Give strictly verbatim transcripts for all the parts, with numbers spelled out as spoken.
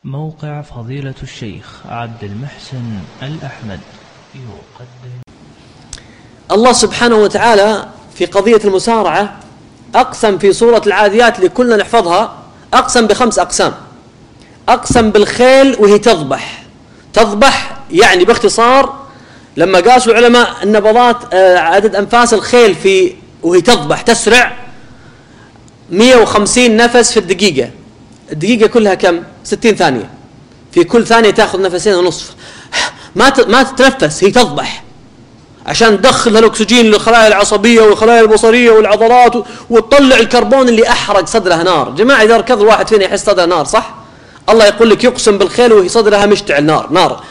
موقع فضيلة الشيخ عبد المحسن الأحمد يقدم. الله سبحانه وتعالى في قضية المسارعة أقسم في سورة العاديات لكلنا نحفظها، أقسم بخمس أقسام. أقسم بالخيل وهي تضبح. تضبح يعني باختصار لما قاسوا العلماء النبضات عدد أنفاس الخيل في وهي تضبح تسرع مئة وخمسين نفس في الدقيقة. الدقيقة كلها كم؟ ستين ثانية. في كل ثانية تأخذ نفسين ونصف. ما ما تتنفس، هي تضبح عشان تدخل الأكسجين للخلايا العصبية والخلايا البصرية والعضلات وتطلع الكربون اللي أحرق صدرها نار. جماعة إذا ركض واحد فينا يحس صدرها نار، صح؟ الله يقول لك يقسم بالخيل وهي صدرها مشتعل نار نار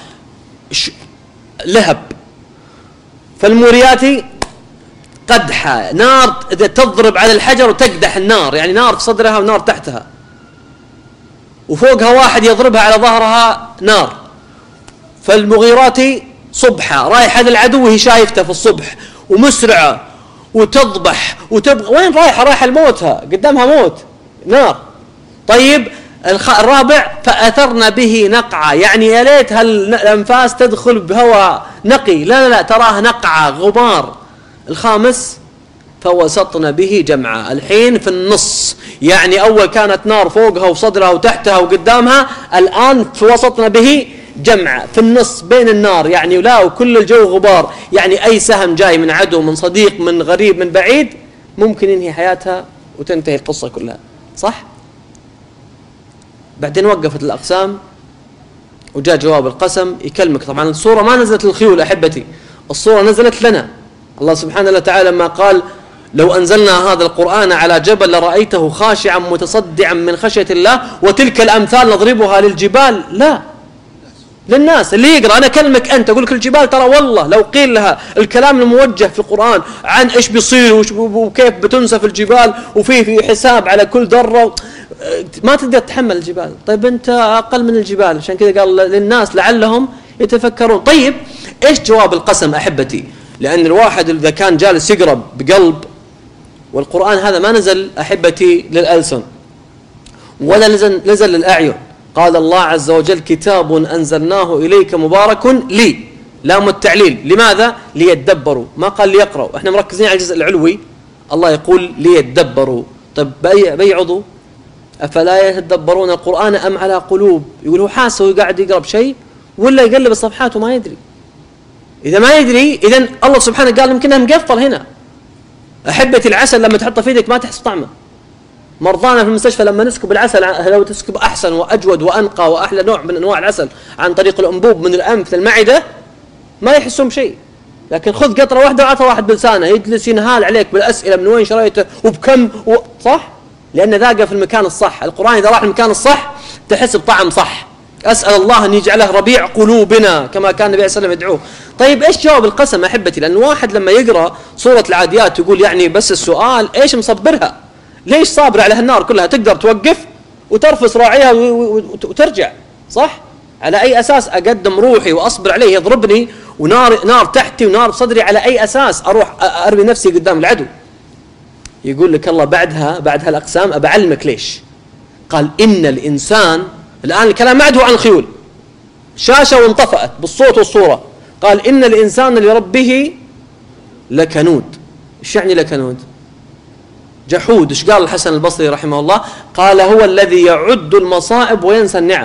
لهب. فالموريات قدحة نار تضرب على الحجر وتقدح النار، يعني نار في صدرها ونار تحتها، وفوقها واحد يضربها على ظهرها نار. فالمغيرات صبحة رايحة للعدو وهي شايفته في الصبح ومسرعة وتضبح وتبغى وين رايحة؟ رايحة لموتها، قدامها موت نار. طيب الرابع فأثرنا به نقعة، يعني يا ليت هالأنفاس تدخل بهواء نقي، لا لا لا تراها نقعة غبار. الخامس فوسطنا به جمعا، الحين في النص، يعني أول كانت نار فوقها وصدرها وتحتها وقدامها، الآن فوسطنا به جمعا في النص بين النار، يعني لا وكل الجو غبار، يعني أي سهم جاي من عدو من صديق من غريب من بعيد ممكن ينهي حياتها وتنتهي القصة كلها، صح؟ بعدين وقفت الأقسام وجاء جواب القسم يكلمك. طبعا الصورة ما نزلت للخيول أحبتي، الصورة نزلت لنا. الله سبحانه وتعالى لما قال لو أنزلنا هذا القرآن على جبل لرأيته خاشعا متصدعا من خشية الله وتلك الأمثال نضربها للجبال، لا للناس اللي يقرأ. أنا أكلمك أنت أقول لك الجبال ترى والله لو قيل لها الكلام الموجه في القرآن عن إيش بيصير وكيف بتنسف الجبال وفي في حساب على كل ذرة ما تقدر تتحمل الجبال. طيب أنت أقل من الجبال، عشان كذا قال للناس لعلهم يتفكرون. طيب إيش جواب القسم أحبتي؟ لأن الواحد إذا كان جالس يقرأ بقلب، والقرآن هذا ما نزل أحبتي للألسن ولا نزل, نزل للأعين. قال الله عز وجل كتاب أنزلناه إليك مبارك لي، لام التعليل. لماذا؟ ليتدبروا، ما قال ليقرأوا. احنا مركزين على الجزء العلوي، الله يقول ليتدبروا. طيب بأي, بأي عضو؟ أفلا يتدبرون القرآن أم على قلوب؟ يقول هو حاسه وقاعد يقرأ بشيء ولا يقلب الصفحات وما يدري؟ إذا ما يدري إذن الله سبحانه قال يمكنها مقفل هنا. أحبتي العسل لما تحطه في يدك ما تحس طعمه. مرضانا في المستشفى لما نسكب العسل، لو تسكب أحسن وأجود وأنقى وأحلى نوع من أنواع العسل عن طريق الأنبوب من الأنف للمعدة ما يحسون بشيء. لكن خذ قطرة واحدة وعطى واحد بلسانه يجلس ينهال عليك بالأسئلة من وين شريته وبكم و... صح؟ لأن ذاقه في المكان الصح. القرآن إذا راح المكان الصح تحس بطعم صح. أسأل الله أن يجعله ربيع قلوبنا كما كان النبي صلى الله عليه وسلم يدعوه. طيب إيش جواب القسم أحبتي؟ لأن واحد لما يقرأ سورة العاديات يقول يعني بس السؤال إيش مصبرها؟ ليش صابر على هالنار كلها؟ تقدر توقف وترفس راعيها وترجع، صح؟ على أي أساس أقدم روحي وأصبر عليه يضربني ونار نار تحتي ونار بصدري؟ على أي أساس أروح أرمي نفسي قدام العدو؟ يقول لك الله بعدها بعد هالأقسام أبعلمك ليش. قال إن الإنسان، الآن الكلام ما عاد هو عن الخيول، شاشة وانطفأت بالصوت والصورة. قال إن الإنسان لربه لكنود. إيش يعني لكنود؟ جحود. إيش قال الحسن البصري رحمه الله؟ قال هو الذي يعد المصائب وينسى النعم.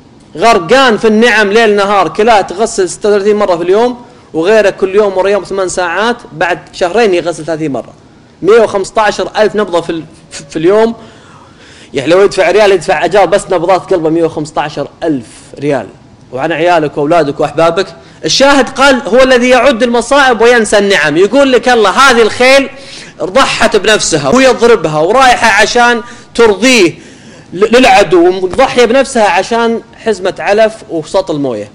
غرقان في النعم ليل نهار، كلاه تغسل ستة وثلاثين مرة في اليوم وغيرك كل يوم ورا يوم ثمان ساعات، بعد شهرين يغسل ثلاثين مرة، مئة وخمسة عشر ألف نبضة في, في اليوم. يعني لو يدفع ريال يدفع أجار بس نبضات قلبه مئة وخمسة عشر ألف ريال، وعن عيالك وأولادك وأحبابك. الشاهد قال هو الذي يعد المصائب وينسى النعم. يقول لك الله هذه الخيل ضحت بنفسها ويضربها ورايحة عشان ترضيه للعدو ومضحية بنفسها عشان حزمة علف وسطل موية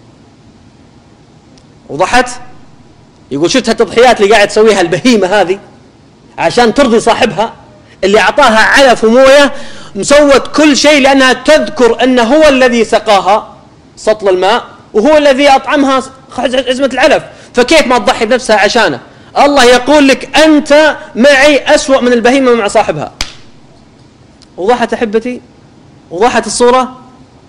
وضحت. يقول شفت هالتضحيات اللي قاعد تسويها البهيمة هذه عشان ترضي صاحبها اللي أعطاها علف وموية، مسوت كل شيء لأنها تذكر أنه هو الذي سقاها سطل الماء وهو الذي أطعمها حزمة العلف، فكيف ما تضحي بنفسها عشانه؟ الله يقول لك أنت معي أسوأ من البهيمة مع صاحبها. وضحت أحبتي؟ وضحت الصورة؟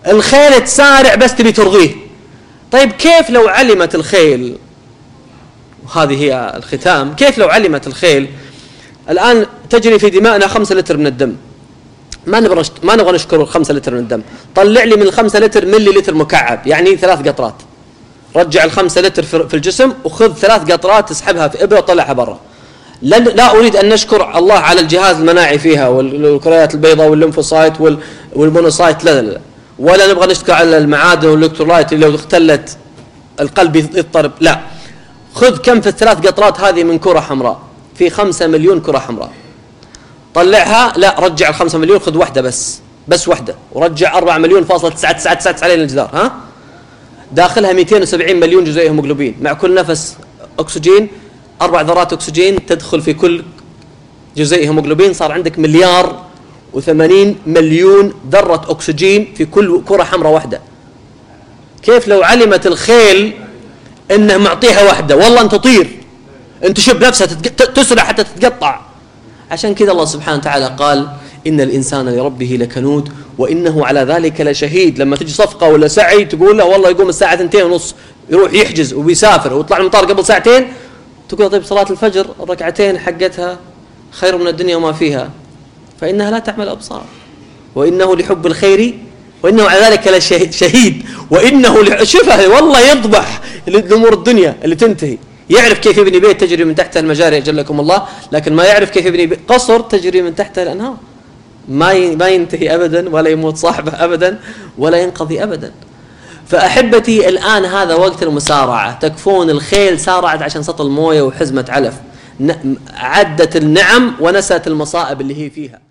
الخيل تسارع بس تبي ترضيه. طيب كيف لو علمت الخيل، وهذه هي الختام، كيف لو علمت الخيل الآن تجري في دمائنا خمسة لتر من الدم، ما نبغى ما نبغى نشكر الخمسة لتر من الدم، طلع لي من الخمسة لتر ملي لتر مكعب، يعني ثلاث قطرات. رجع الخمسة لتر في الجسم وخذ ثلاث قطرات تسحبها في إبرة وطلعها برا. لا أريد أن نشكر الله على الجهاز المناعي فيها والكريات البيضاء والليمفوسايت والمونوسايت، لا لا لا، ولا نبغى نشكر على المعادن والإلكترولايت اللي لو اختلت القلب يضطرب، لا. خذ كم في الثلاث قطرات هذه من كرة حمراء، في خمسة مليون كرة حمراء، طلعها، لا رجع الخمسة مليون، خذ واحدة بس بس واحدة، ورجع أربعة مليون فاصلة تسعة تسعة تسعة على الجدار، ها داخلها مئتين وسبعين مليون جزيء هيموغلوبين، مع كل نفس أكسجين أربع ذرات أكسجين تدخل في كل جزيء هيموغلوبين، صار عندك مليار وثمانين مليون ذرة أكسجين في كل كرة حمراء واحدة. كيف لو علمت الخيل إنه معطيها واحدة، والله أنت تطير، أنت شوف نفسها تسرع حتى تتقطع. عشان كذا الله سبحانه وتعالى قال إن الإنسان لربه لكنود وإنه على ذلك لشهيد. لما تجي صفقة ولا سعي تقول له والله يقوم الساعة اثنتين ونص يروح يحجز وبيسافر ويطلع من المطار قبل ساعتين، تقول طيب صلاة الفجر الركعتين حقتها خير من الدنيا وما فيها، فإنها لا تعمل أبصار، وإنه لحب الخير وإنه على ذلك لشهيد، وإنه شوفها والله يضبح لأمور الدنيا اللي تنتهي. يعرف كيف يبني بيت تجري من تحته المجاري أجلكم الله، لكن ما يعرف كيف يبني قصر تجري من تحته الأنهار، ما ما ينتهي أبدا، ولا يموت صاحبه أبدا، ولا ينقضي أبدا. فأحبتي الآن هذا وقت المسارعة، تكفون الخيل سارعت عشان سطل موية وحزمة علف، عدت النعم ونست المصائب اللي هي فيها.